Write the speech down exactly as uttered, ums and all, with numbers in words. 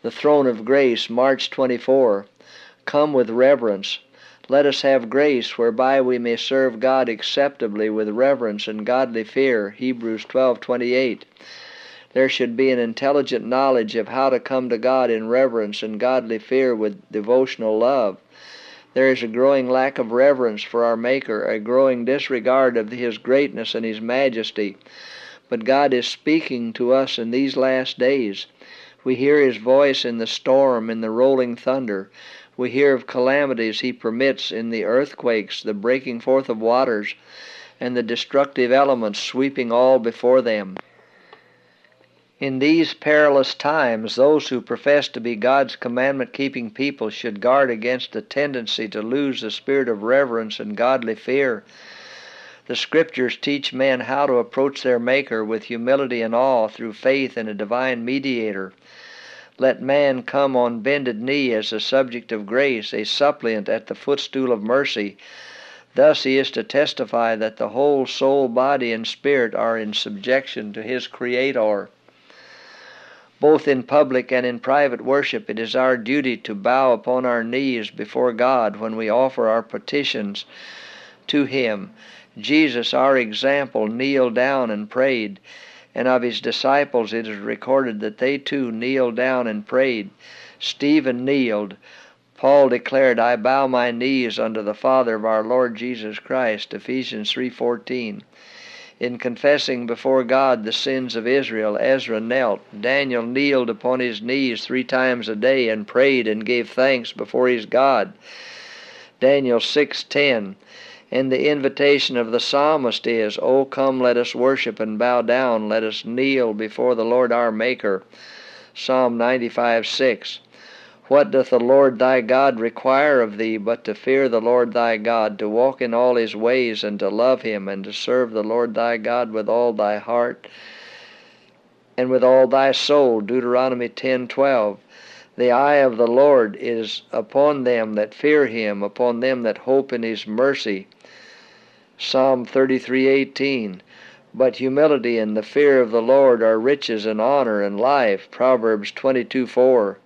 The throne of grace, March twenty-fourth. Come with reverence. Let us have grace whereby we may serve God acceptably with reverence and godly fear, Hebrews twelve twenty-eight. There should be an intelligent knowledge of how to come to God in reverence and godly fear with devotional love. There is a growing lack of reverence for our Maker, a growing disregard of His greatness and His majesty. But God is speaking to us in these last days. We hear His voice in the storm, in the rolling thunder. We hear of calamities He permits in the earthquakes, the breaking forth of waters, and the destructive elements sweeping all before them. In these perilous times, those who profess to be God's commandment-keeping people should guard against the tendency to lose the spirit of reverence and godly fear. The Scriptures teach men how to approach their Maker with humility and awe through faith in a divine mediator. Let man come on bended knee as a subject of grace, a suppliant at the footstool of mercy. Thus he is to testify that the whole soul, body, and spirit are in subjection to his Creator. Both in public and in private worship, it is our duty to bow upon our knees before God when we offer our petitions to Him. Jesus, our example, kneeled down and prayed, and of His disciples it is recorded that they too kneeled down and prayed. Stephen kneeled. Paul declared, I bow my knees unto the Father of our Lord Jesus Christ, Ephesians three fourteen. In confessing before God the sins of Israel, Ezra knelt. Daniel kneeled upon his knees three times a day and prayed and gave thanks before his God, Daniel six ten. And the invitation of the psalmist is, O come, let us worship and bow down, let us kneel before the Lord our Maker, Psalm ninety-five six. What doth the Lord thy God require of thee but to fear the Lord thy God, to walk in all His ways, and to love Him, and to serve the Lord thy God with all thy heart and with all thy soul, Deuteronomy ten twelve. The eye of the Lord is upon them that fear Him, upon them that hope in His mercy, Psalm thirty-three eighteen. But humility and the fear of the Lord are riches and honor and life, Proverbs twenty-two four.